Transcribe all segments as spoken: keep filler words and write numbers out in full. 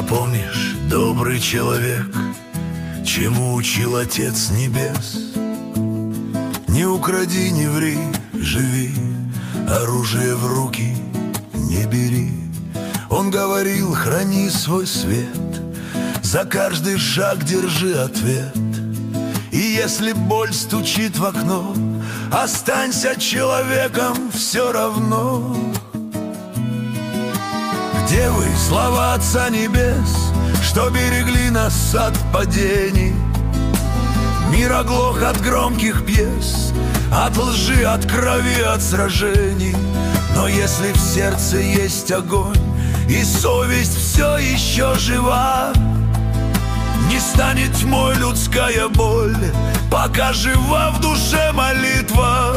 помнишь, добрый человек, чему учил Отец Небес? Не укради, не ври, живи, оружие в руки не бери. Он говорил: храни свой свет, за каждый шаг держи ответ. И если боль стучит в окно, останься человеком все равно. Где вы, слова Отца Небес, что берегли нас от падений? Мир оглох от громких пьес, от лжи, от крови, от сражений. Но если в сердце есть огонь и совесть все еще жива, не станет тьмой людская боль, пока жива в душе молитва.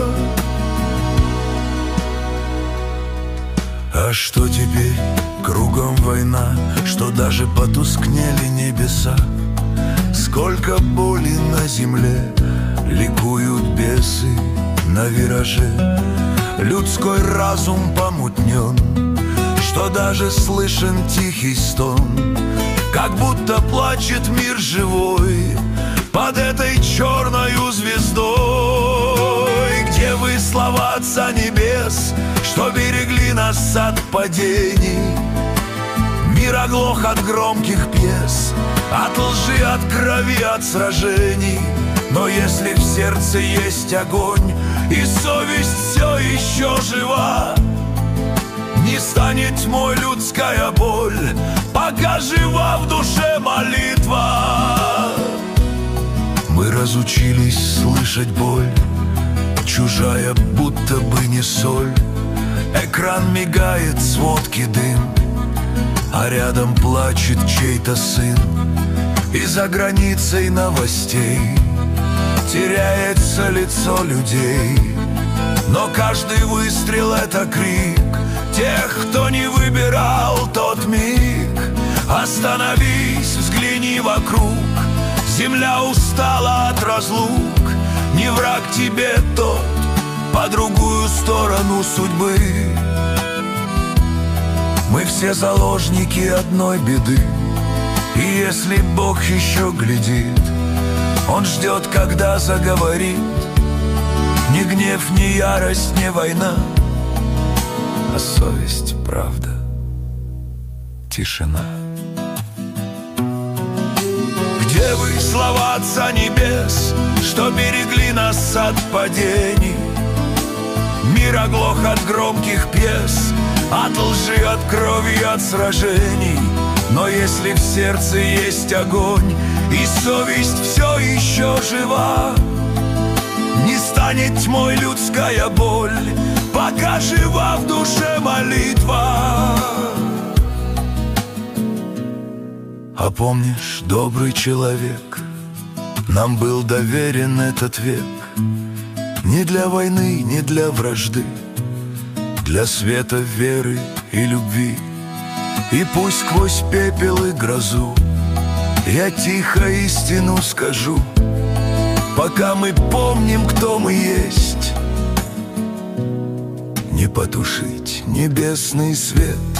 А что теперь? Кругом война, что даже потускнели небеса. Сколько боли на земле, ликуют бесы на вираже. Людской разум помутнен, что даже слышен тихий стон, как будто плачет мир живой под этой черною звездой. Где вы, слова Отца Небес, что берегли нас от падений? Мир оглох от громких пьес, от лжи, от крови, от сражений. Но если в сердце есть огонь и совесть все еще жива, не станет тьмой людская боль, пока жива в душе молитва. Мы разучились слышать боль, чужая, будто бы не соль. Экран мигает, сводки дым, а рядом плачет чей-то сын. И за границей новостей теряется лицо людей. Но каждый выстрел — это крик тех, кто не выбирал тот миг. Остановись, взгляни вокруг, земля устала от разлук. Не враг тебе тот, по другую сторону судьбы. Мы все заложники одной беды, и если Бог еще глядит, Он ждет, когда заговорит. Ни гнев, ни ярость, ни война, а совесть, правда, тишина. Где вы, слова Отца Небес, что берегли нас от падений? Мир оглох от громких пьес, от лжи, от крови, от сражений. Но если в сердце есть огонь и совесть все еще жива, не станет тьмой людская боль, пока жива в душе молитва. А помнишь, добрый человек, нам был доверен этот век. Не для войны, не для вражды, для света, веры и любви. И пусть сквозь пепел и грозу я тихо истину скажу, пока мы помним, кто мы есть, не потушить небесный свет